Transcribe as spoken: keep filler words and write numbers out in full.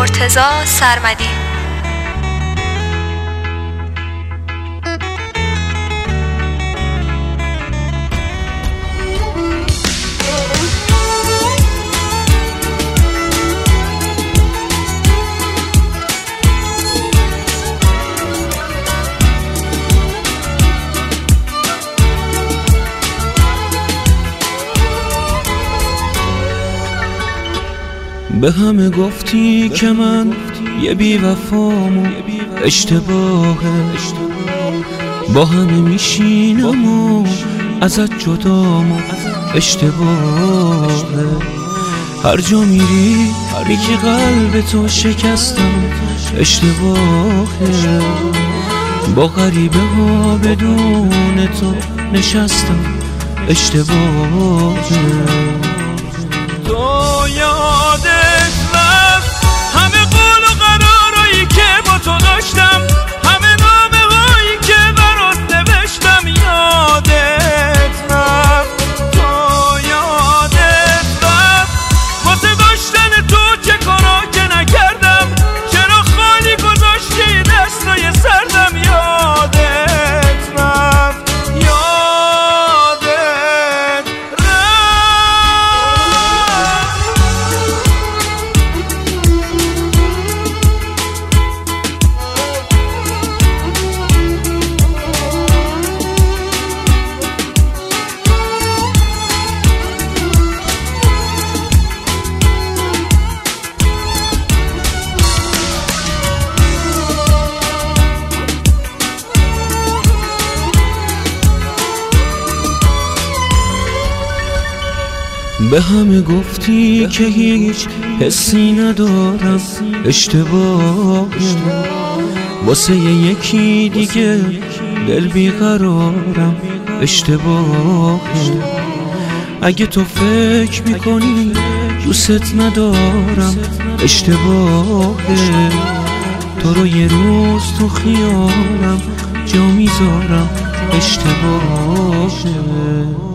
مرتضی سرمدی. به همه گفتی که من یه بی وفام و اشتباهه، با همه میشینم و ازت جدام و اشتباهه. هر جا میری میگی قلب تو شکستم، اشتباهه. با غریبه ها بدون تو نشستم، اشتباهه. تو یادت رفت همه قول و قرارایی که با تو داشتم، همه نامه هایی که برات نوشتم. یادت رفت، تو یادت رفت واسه داشتن تو چه کارا که نکردم، چرا خالی گذاشتی دستای سردم. یادت رفت، به همه گفتی که هیچ حسی ندارم، اشتباهه. واسه یکی دیگه دل بیقرارم، اشتباهه. اگه تو فکر میکنی دوست ندارم، اشتباهه. تو رو یه روز تو خیالم جا میذارم، اشتباهه.